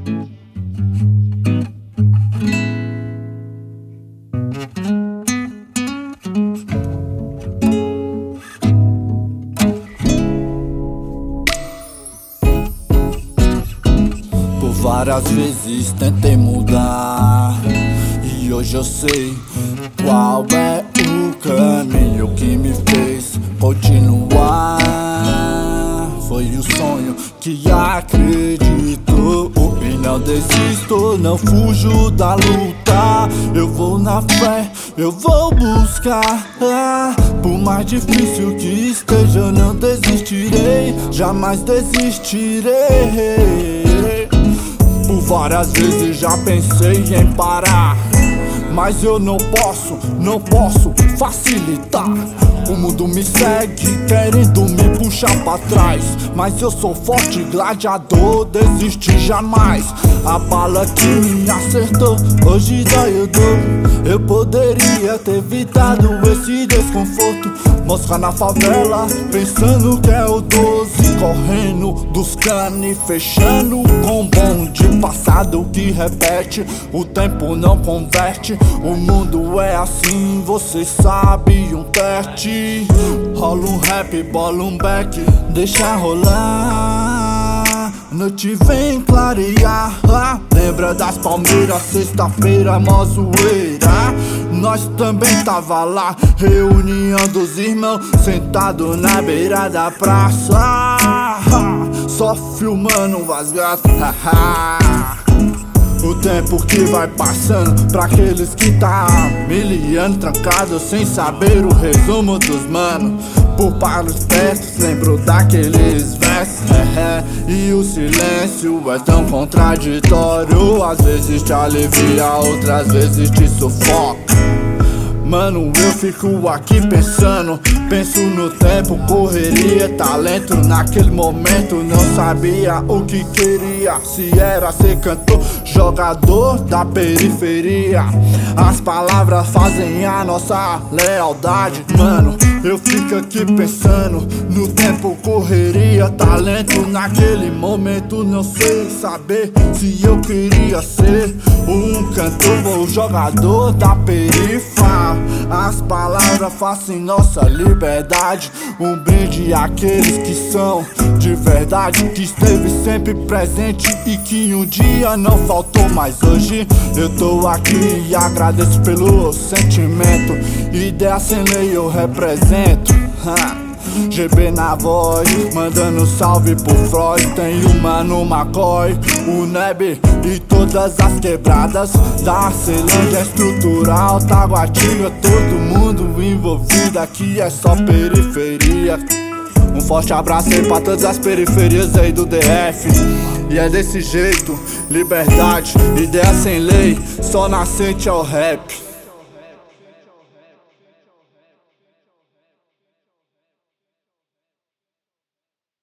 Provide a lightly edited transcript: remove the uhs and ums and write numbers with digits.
Várias vezes tentei mudar e hoje eu sei qual é o caminho que me fez continuar. Foi o sonho que acredito e não desisto, não fujo da luta. Eu vou na fé, eu vou buscar. Por mais difícil que esteja, eu não desistirei, jamais desistirei. Por várias vezes já pensei em parar, mas eu não posso facilitar. O mundo me segue querendo me puxar pra trás, mas eu sou forte, gladiador, desisti jamais. A bala que me acertou, hoje dói eu dou. Eu poderia ter evitado esse desconforto, moscar na favela, pensando que é o 12, correndo dos cani, fechando com bonde passado que repete. O tempo não converte, o mundo é assim, você sabe, um teste. Rola um rap, bola um back, deixa rolar. Noite vem clarear. Lembra das Palmeiras, sexta-feira, mó zoeira. Nós também tava lá, reunião dos irmãos, sentado na beira da praça, só filmando as gatas. O tempo que vai passando pra aqueles que tá há 1000 anos trancados sem saber o resumo dos manos. Por paros pertos lembro daqueles versos, e o silêncio é tão contraditório. Às vezes te alivia, outras vezes te sufoca. Mano, eu fico aqui pensando, penso no tempo, correria, talento. Naquele momento não sabia o que queria, se era ser cantor, jogador da periferia. As palavras fazem a nossa lealdade. Mano, eu fico aqui pensando no tempo, correria, talento. Naquele momento não sei saber se eu queria ser um cantor ou jogador da periferia. As palavras fazem nossa liberdade. Um brinde àqueles que são de verdade, que esteve sempre presente e que um dia não faltou. Mas hoje eu tô aqui e agradeço pelo sentimento. Ideia sem lei eu represento. GB na voz, mandando salve pro Freud. Tem o Mano McCoy, o Neb e todas as quebradas da Ceilândia estrutural, Taguatinga, todo mundo envolvido aqui é só periferia. Um forte abraço aí pra todas as periferias aí do DF. E é desse jeito, liberdade, ideia sem lei, só nascente é o rap.